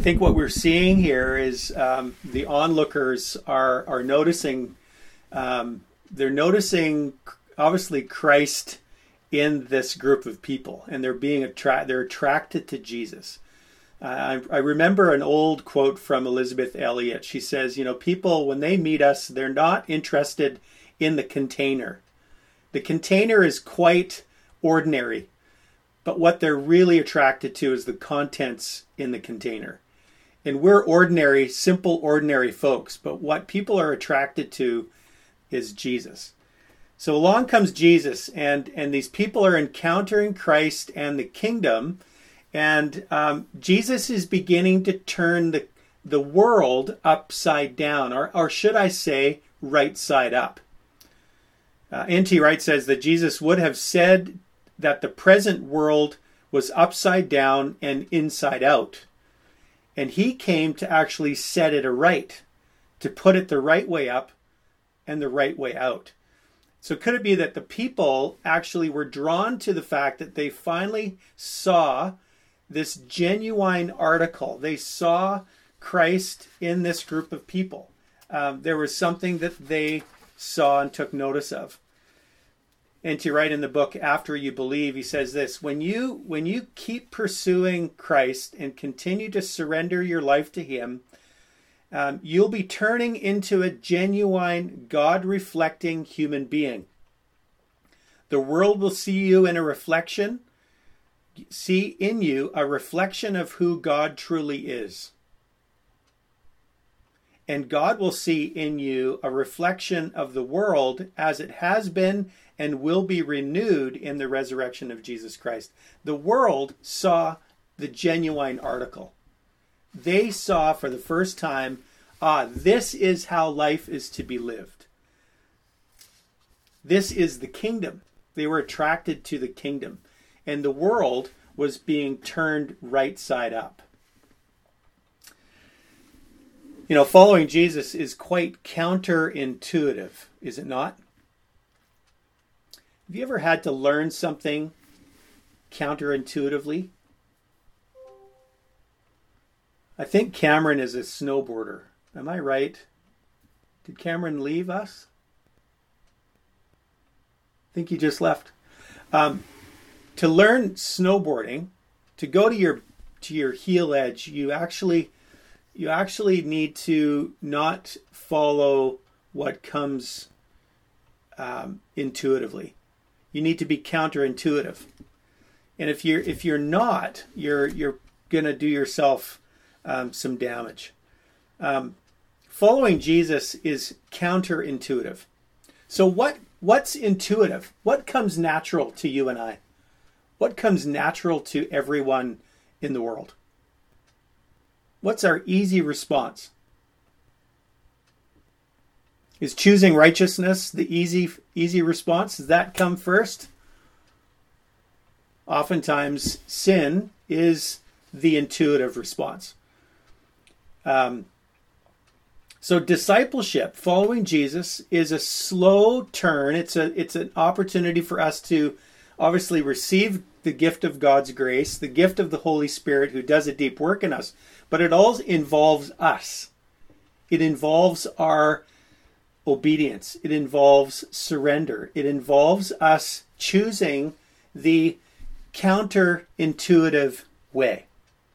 think what we're seeing here is the onlookers are noticing. They're noticing obviously Christ in this group of people, and they're attracted to Jesus. I remember an old quote from Elizabeth Elliot. She says, people, when they meet us, they're not interested in the container. The container is quite ordinary, but what they're really attracted to is the contents in the container. And we're ordinary, simple, ordinary folks, but what people are attracted to is Jesus. So along comes Jesus, and these people are encountering Christ and the kingdom, and Jesus is beginning to turn the world upside down, or should I say, right side up. N.T. Wright says that Jesus would have said that the present world was upside down and inside out. And he came to actually set it aright, to put it the right way up and the right way out. So could it be that the people actually were drawn to the fact that they finally saw this genuine article? They saw Christ in this group of people. There was something that they saw and took notice of. And to write in the book, After You Believe, he says this: when you keep pursuing Christ and continue to surrender your life to him, you'll be turning into a genuine, God-reflecting human being. The world will see you in a reflection, see in you a reflection of who God truly is. And God will see in you a reflection of the world as it has been and will be renewed in the resurrection of Jesus Christ. The world saw the genuine article. They saw for the first time, this is how life is to be lived. This is the kingdom. They were attracted to the kingdom. And the world was being turned right side up. Following Jesus is quite counterintuitive, is it not? Have you ever had to learn something counterintuitively? I think Cameron is a snowboarder. Am I right? Did Cameron leave us? I think he just left. To learn snowboarding, to go to your heel edge, you actually need to not follow what comes intuitively. You need to be counterintuitive, and if you're not, you're going to do yourself some damage. Following Jesus is counterintuitive. So what's intuitive? What comes natural to you and I? What comes natural to everyone in the world? What's our easy response? Is choosing righteousness the easy response? Does that come first? Oftentimes, sin is the intuitive response. So discipleship, following Jesus, is a slow turn. It's an opportunity for us to obviously receive the gift of God's grace, the gift of the Holy Spirit who does a deep work in us. But it all involves us. It involves our obedience. It involves surrender. It involves us choosing the counterintuitive way.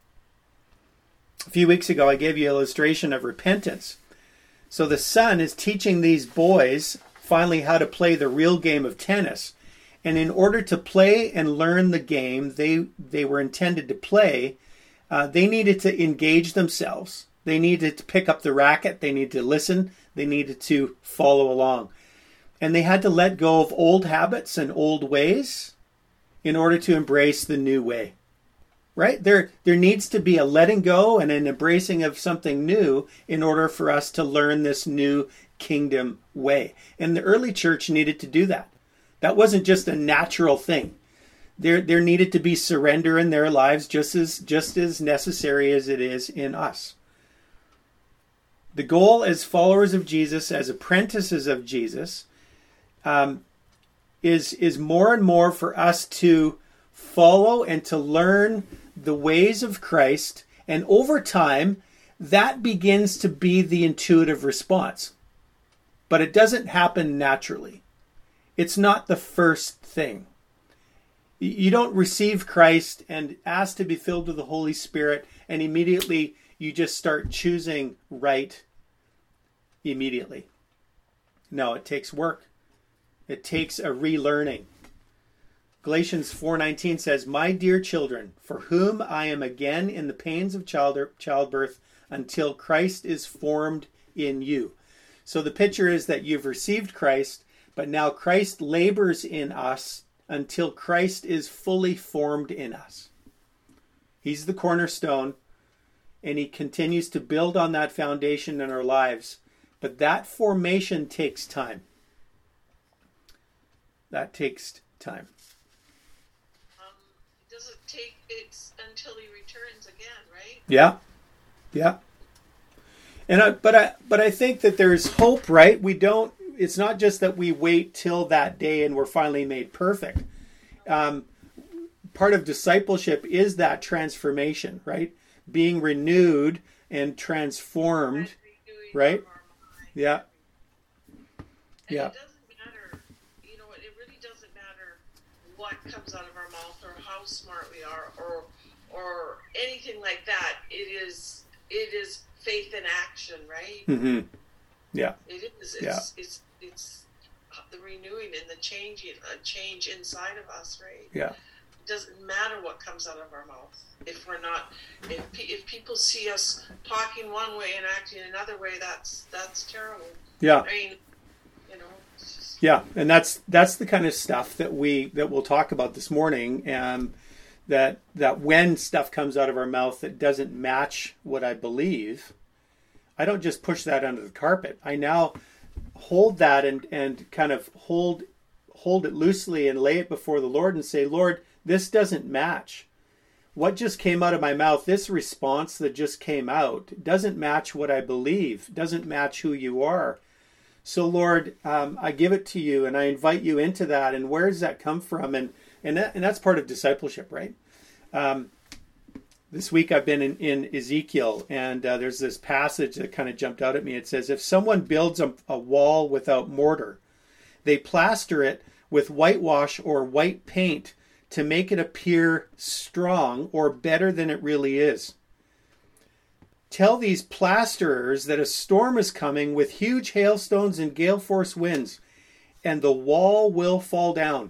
A few weeks ago, I gave you an illustration of repentance. So the son is teaching these boys finally how to play the real game of tennis. And in order to play and learn the game they were intended to play, they needed to engage themselves. They needed to pick up the racket. They needed to listen. They needed to follow along. And they had to let go of old habits and old ways in order to embrace the new way. Right? There needs to be a letting go and an embracing of something new in order for us to learn this new kingdom way. And the early church needed to do that. That wasn't just a natural thing. There needed to be surrender in their lives just as necessary as it is in us. The goal as followers of Jesus, as apprentices of Jesus, is more and more for us to follow and to learn the ways of Christ And over time, that begins to be the intuitive response. But it doesn't happen naturally. It's not the first thing. You don't receive Christ and ask to be filled with the Holy Spirit, and immediately you just start choosing right immediately. No, it takes work. It takes a relearning. Galatians 4:19 says, "My dear children, for whom I am again in the pains of childbirth until Christ is formed in you." So the picture is that you've received Christ, but now Christ labors in us until Christ is fully formed in us. He's the cornerstone, and he continues to build on that foundation in our lives. But that formation takes time. That takes time. Does it take, it's until he returns again, right? Yeah. And but I think that there's hope, right? It's not just that we wait till that day and we're finally made perfect. Part of discipleship is that transformation, right? Being renewed and transformed, right? Yeah. And it doesn't matter, it really doesn't matter what comes out of our mouth or how smart we are or anything like that. It is faith in action, right? Mm-hmm. Yeah. It is. It's the renewing and the change inside of us, right? Yeah. It doesn't matter what comes out of our mouth. If people see us talking one way and acting another way, that's terrible. Yeah. I mean, Yeah, and that's the kind of stuff that we'll talk about this morning, and that when stuff comes out of our mouth that doesn't match what I believe, I don't just push that under the carpet. I now hold that and kind of hold it loosely and lay it before the Lord and say, Lord, this doesn't match. What just came out of my mouth, this response that just came out, doesn't match what I believe, doesn't match who you are. So Lord, I give it to you and I invite you into that. And where does that come from? And that's part of discipleship, right? This week I've been in Ezekiel, and there's this passage that kind of jumped out at me. It says, if someone builds a wall without mortar, they plaster it with whitewash or white paint to make it appear strong or better than it really is. Tell these plasterers that a storm is coming with huge hailstones and gale force winds, and the wall will fall down.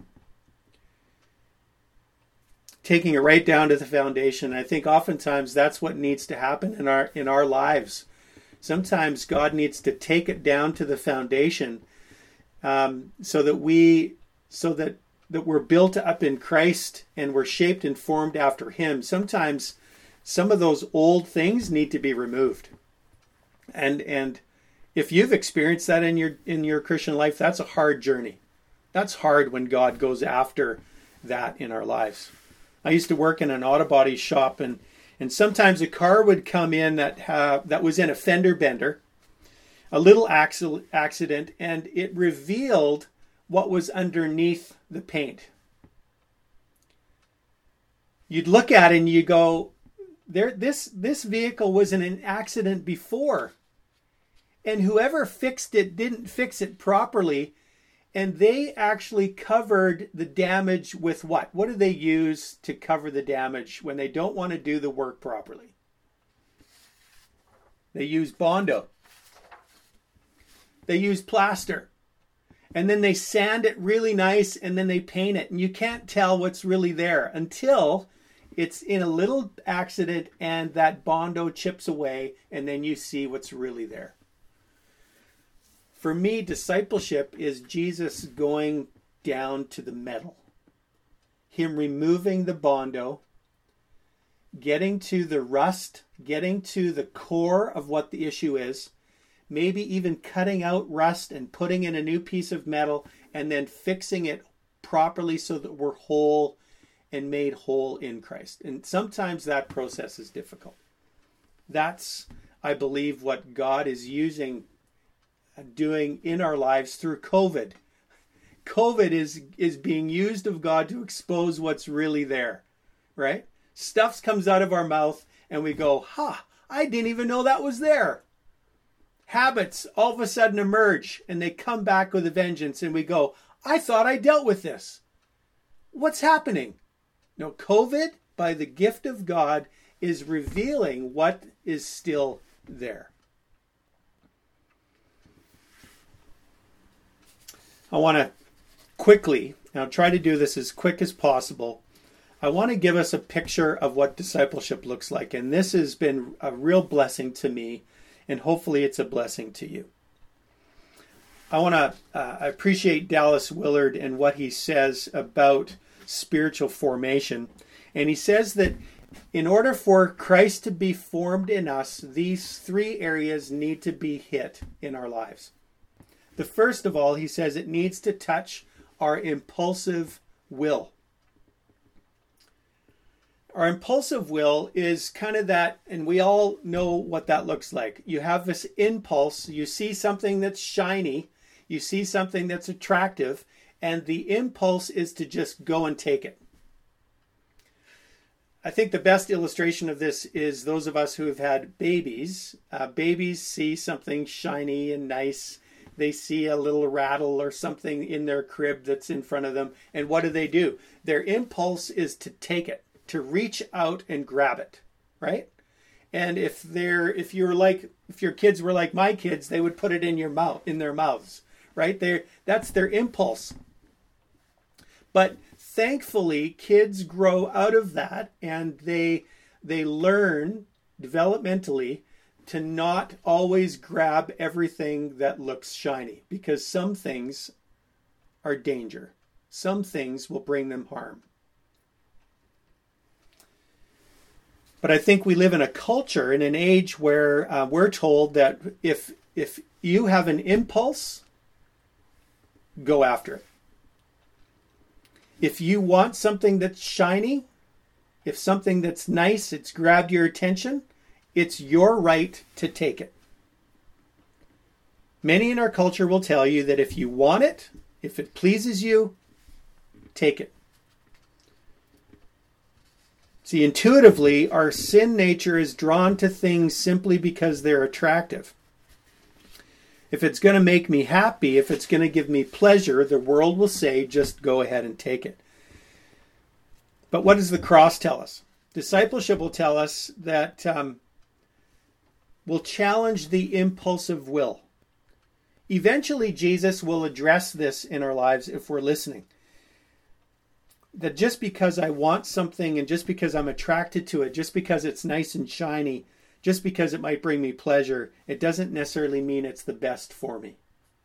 Taking it right down to the foundation. I think oftentimes that's what needs to happen in our lives. Sometimes God needs to take it down to the foundation, so that we're built up in Christ and we're shaped and formed after Him. Sometimes some of those old things need to be removed. And if you've experienced that in your Christian life, that's a hard journey. That's hard when God goes after that in our lives. I used to work in an auto body shop, and sometimes a car would come in that was in a fender bender, a little accident, and it revealed what was underneath the paint. You'd look at it and you go, this vehicle was in an accident before, and whoever fixed it didn't fix it properly, and they actually covered the damage with what? What do they use to cover the damage when they don't want to do the work properly? They use Bondo. They use plaster. And then they sand it really nice, and then they paint it. And you can't tell what's really there until it's in a little accident and that Bondo chips away, and then you see what's really there. For me, discipleship is Jesus going down to the metal. Him removing the Bondo, getting to the rust, getting to the core of what the issue is, maybe even cutting out rust and putting in a new piece of metal and then fixing it properly so that we're whole and made whole in Christ. And sometimes that process is difficult. That's, I believe, what God is doing in our lives through COVID. COVID is being used of God to expose what's really there, right? Stuff comes out of our mouth and we go, I didn't even know that was there. Habits all of a sudden emerge and they come back with a vengeance, and we go, I thought I dealt with this. What's happening? No, COVID, by the gift of God, is revealing what is still there. I want to quickly, and I'll try to do this as quick as possible, I want to give us a picture of what discipleship looks like. And this has been a real blessing to me, and hopefully it's a blessing to you. I appreciate Dallas Willard and what he says about spiritual formation. And he says that in order for Christ to be formed in us, these three areas need to be hit in our lives. The first of all, he says it needs to touch our impulsive will. Our impulsive will is kind of that, and we all know what that looks like. You have this impulse, you see something that's shiny, you see something that's attractive, and the impulse is to just go and take it. I think the best illustration of this is those of us who have had babies. Babies see something shiny and nice. They see a little rattle or something in their crib that's in front of them. And what do? Their impulse is to take it, to reach out and grab it, right? And if your kids were like my kids, they would put it in their mouths, right? That's their impulse. But thankfully, kids grow out of that, and they learn developmentally to not always grab everything that looks shiny, because some things are danger. Some things will bring them harm. But I think we live in a culture, in an age where we're told that if you have an impulse, go after it. If you want something that's shiny, if something that's nice, it's grabbed your attention, it's your right to take it. Many in our culture will tell you that if you want it, if it pleases you, take it. See, intuitively, our sin nature is drawn to things simply because they're attractive. If it's going to make me happy, if it's going to give me pleasure, the world will say, just go ahead and take it. But what does the cross tell us? Discipleship will tell us that we'll challenge the impulsive will. Eventually, Jesus will address this in our lives if we're listening. That just because I want something and just because I'm attracted to it, just because it's nice and shiny, just because it might bring me pleasure, it doesn't necessarily mean it's the best for me.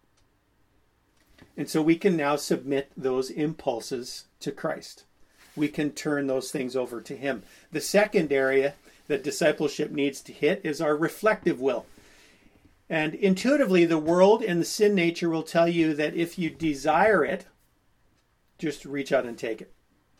And so we can now submit those impulses to Christ. We can turn those things over to Him. The second area that discipleship needs to hit is our reflective will. And intuitively, the world and the sin nature will tell you that if you desire it, just reach out and take it.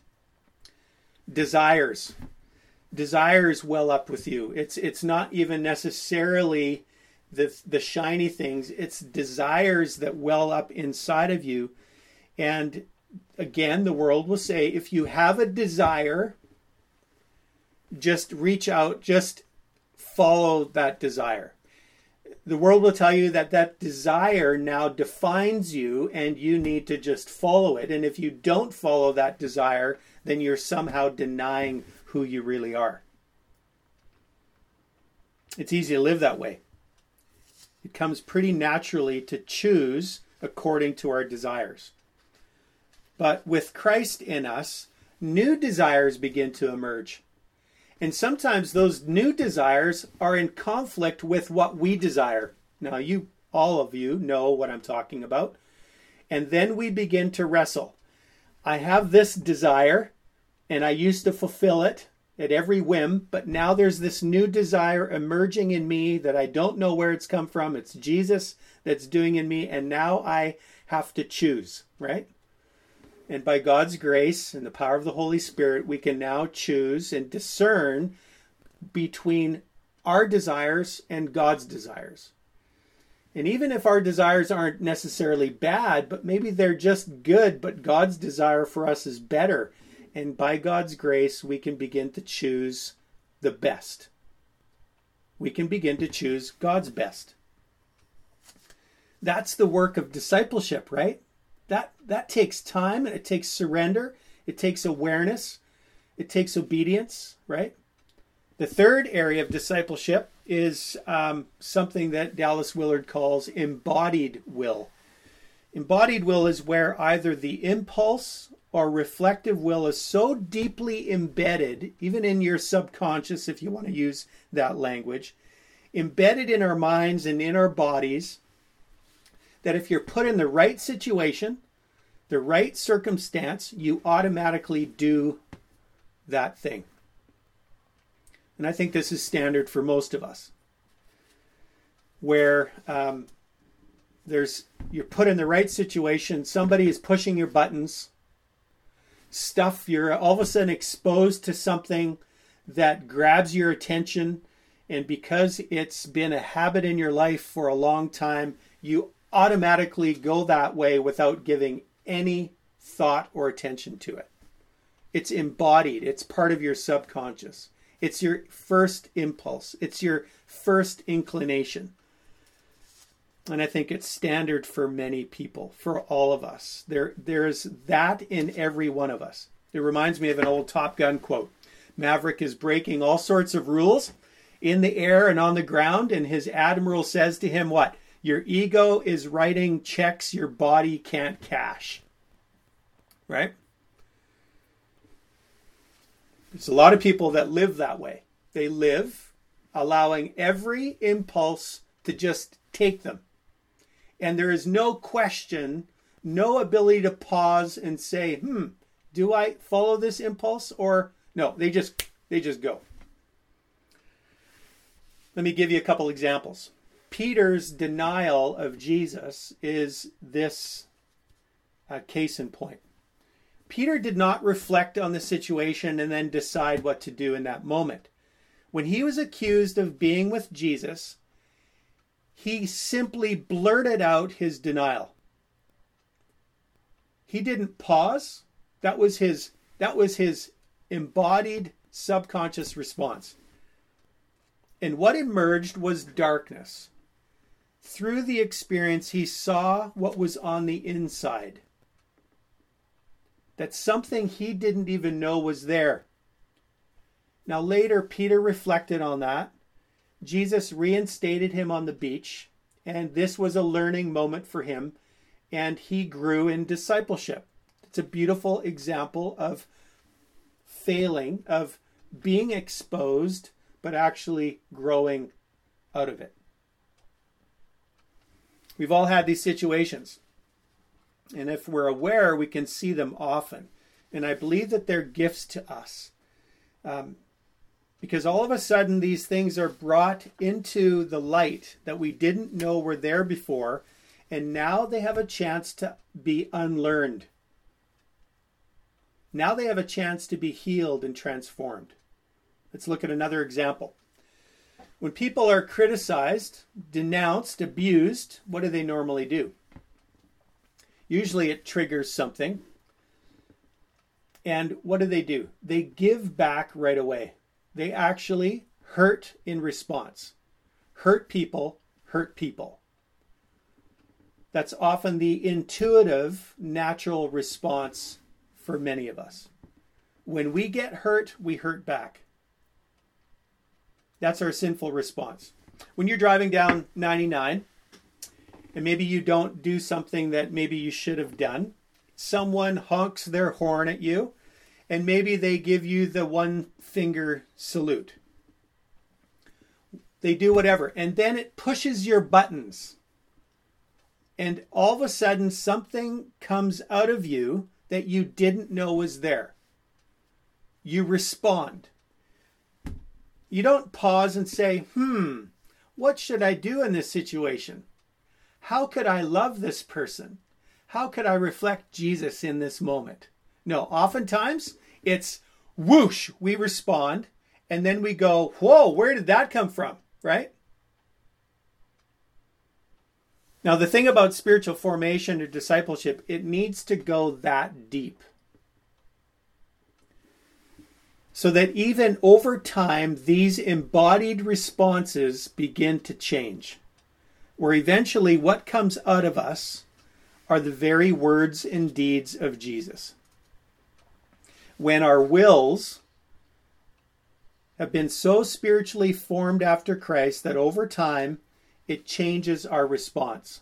Desires well up with you. It's not even necessarily the shiny things. It's desires that well up inside of you. And again, the world will say, if you have a desire, just reach out, just follow that desire. The world will tell you that desire now defines you and you need to just follow it. And if you don't follow that desire, then you're somehow denying who you really are. It's easy to live that way. It comes pretty naturally to choose according to our desires. But with Christ in us, new desires begin to emerge. And sometimes those new desires are in conflict with what we desire. Now, all of you know what I'm talking about. And then we begin to wrestle. I have this desire, and I used to fulfill it at every whim, but now there's this new desire emerging in me that I don't know where it's come from. It's Jesus that's doing in me, and now I have to choose, right? And by God's grace and the power of the Holy Spirit, we can now choose and discern between our desires and God's desires. And even if our desires aren't necessarily bad, but maybe they're just good, but God's desire for us is better. And by God's grace, we can begin to choose the best we can begin to choose God's best. That's the work of discipleship, right? That takes time, and it takes surrender. It takes awareness. It takes obedience, right? The third area of discipleship is something that Dallas Willard calls embodied will. Embodied will is where either the impulse or reflective will is so deeply embedded, even in your subconscious, if you want to use that language, embedded in our minds and in our bodies, that if you're put in the right situation, the right circumstance, you automatically do that thing. And I think this is standard for most of us, where you're put in the right situation, somebody is pushing your buttons, you're all of a sudden exposed to something that grabs your attention, and because it's been a habit in your life for a long time, you automatically go that way without giving any thought or attention to it. It's embodied. It's part of your subconscious. It's your first impulse. It's your first inclination. And I think it's standard for many people, for all of us. There's that in every one of us. It reminds me of an old Top Gun quote. Maverick is breaking all sorts of rules in the air and on the ground, and his admiral says to him, what? Your ego is writing checks your body can't cash. Right? There's a lot of people that live that way. They live allowing every impulse to just take them. And there is no question, no ability to pause and say, do I follow this impulse? Or no, they just go. Let me give you a couple examples. Peter's denial of Jesus is this case in point. Peter did not reflect on the situation and then decide what to do in that moment. When he was accused of being with Jesus, he simply blurted out his denial. He didn't pause. That was his embodied subconscious response. And what emerged was darkness. Through the experience, he saw what was on the inside. That something he didn't even know was there. Now later, Peter reflected on that. Jesus reinstated him on the beach, and this was a learning moment for him, and he grew in discipleship. It's a beautiful example of failing, of being exposed, but actually growing out of it. We've all had these situations. And if we're aware, we can see them often. And I believe that they're gifts to us. Because all of a sudden, these things are brought into the light that we didn't know were there before. And now they have a chance to be unlearned. Now they have a chance to be healed and transformed. Let's look at another example. When people are criticized, denounced, abused, what do they normally do? Usually it triggers something. And what do? They give back right away. They actually hurt in response. Hurt people hurt people. That's often the intuitive, natural response for many of us. When we get hurt, we hurt back. That's our sinful response. When you're driving down 99, and maybe you don't do something that maybe you should have done, someone honks their horn at you, and maybe they give you the one finger salute. They do whatever, and then it pushes your buttons. And all of a sudden, something comes out of you that you didn't know was there. You respond. You don't pause and say, what should I do in this situation? How could I love this person? How could I reflect Jesus in this moment? No, oftentimes it's whoosh, we respond, and then we go, whoa, where did that come from, right? Now, the thing about spiritual formation or discipleship, it needs to go that deep. So that even over time, these embodied responses begin to change, where eventually what comes out of us are the very words and deeds of Jesus. When our wills have been so spiritually formed after Christ that over time it changes our response.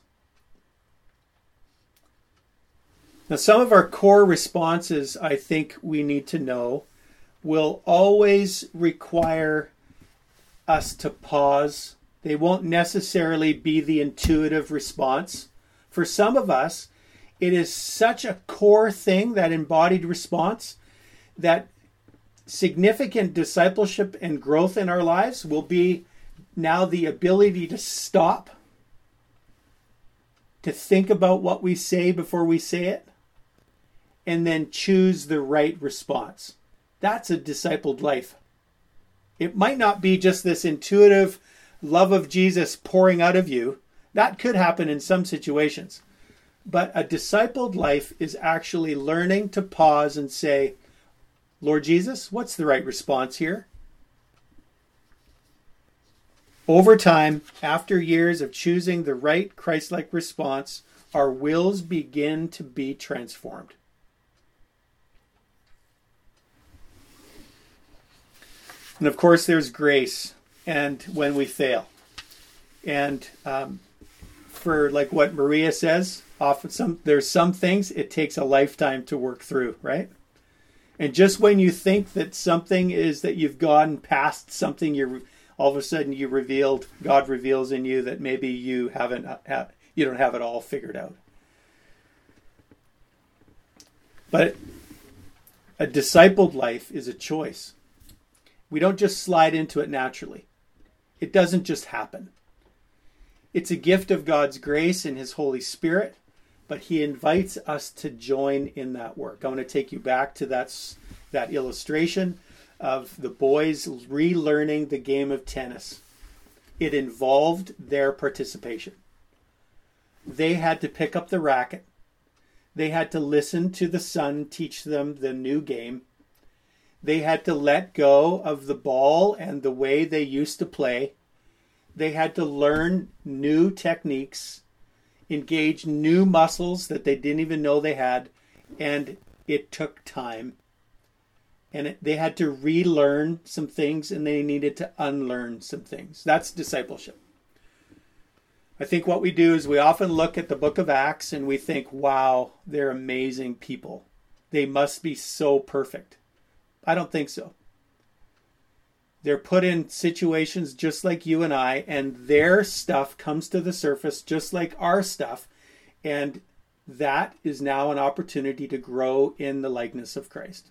Now, some of our core responses, I think we need to know, will always require us to pause. They won't necessarily be the intuitive response. For some of us, it is such a core thing, that embodied response, that significant discipleship and growth in our lives will be now the ability to stop, to think about what we say before we say it, and then choose the right response. That's a discipled life. It might not be just this intuitive love of Jesus pouring out of you. That could happen in some situations. But a discipled life is actually learning to pause and say, Lord Jesus, what's the right response here? Over time, after years of choosing the right Christ-like response, our wills begin to be transformed. And of course, there's grace, and when we fail. And for like what Maria says, often there's some things it takes a lifetime to work through, right? And just when you think that something is that you've gone past something, all of a sudden God reveals in you that maybe you don't have it all figured out. But a discipled life is a choice. We don't just slide into it naturally. It doesn't just happen. It's a gift of God's grace and His Holy Spirit, but He invites us to join in that work. I want to take you back to that illustration of the boys relearning the game of tennis. It involved their participation. They had to pick up the racket. They had to listen to the son teach them the new game. They had to let go of the ball and the way they used to play. They had to learn new techniques, engage new muscles that they didn't even know they had, and it took time. And they had to relearn some things, and they needed to unlearn some things. That's discipleship. I think what we do is we often look at the book of Acts and we think, wow, they're amazing people. They must be so perfect. I don't think so. They're put in situations just like you and I, and their stuff comes to the surface just like our stuff. And that is now an opportunity to grow in the likeness of Christ.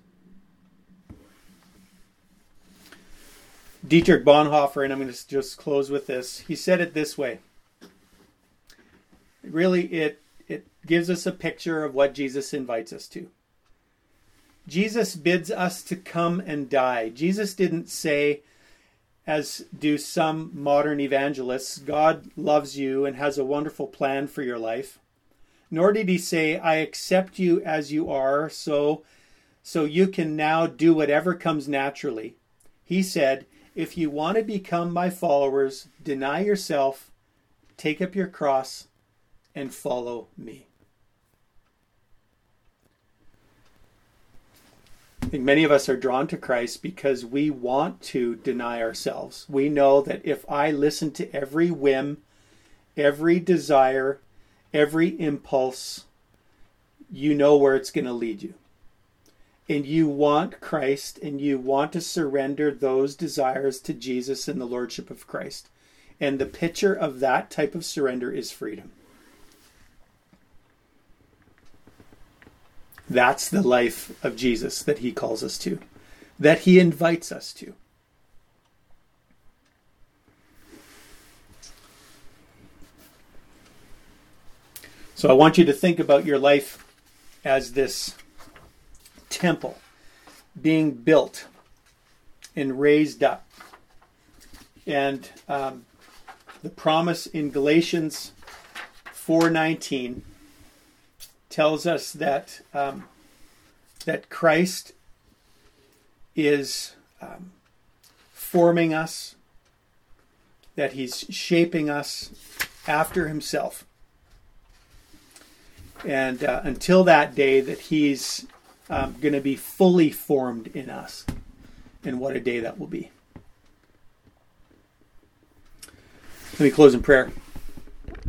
Dietrich Bonhoeffer, and I'm going to just close with this, he said it this way. Really, it gives us a picture of what Jesus invites us to. Jesus bids us to come and die. Jesus didn't say, as do some modern evangelists, God loves you and has a wonderful plan for your life. Nor did he say, I accept you as you are, so you can now do whatever comes naturally. He said, if you want to become my followers, deny yourself, take up your cross, and follow me. I think many of us are drawn to Christ because we want to deny ourselves. We know that if I listen to every whim, every desire, every impulse, you know where it's going to lead you. And you want Christ, and you want to surrender those desires to Jesus and the Lordship of Christ. And the picture of that type of surrender is freedom. That's the life of Jesus that he calls us to, that he invites us to. So I want you to think about your life as this temple being built and raised up. And the promise in Galatians 4:19 tells us that that Christ is forming us, that he's shaping us after himself. And until that day that he's going to be fully formed in us. And what a day that will be. Let me close in prayer.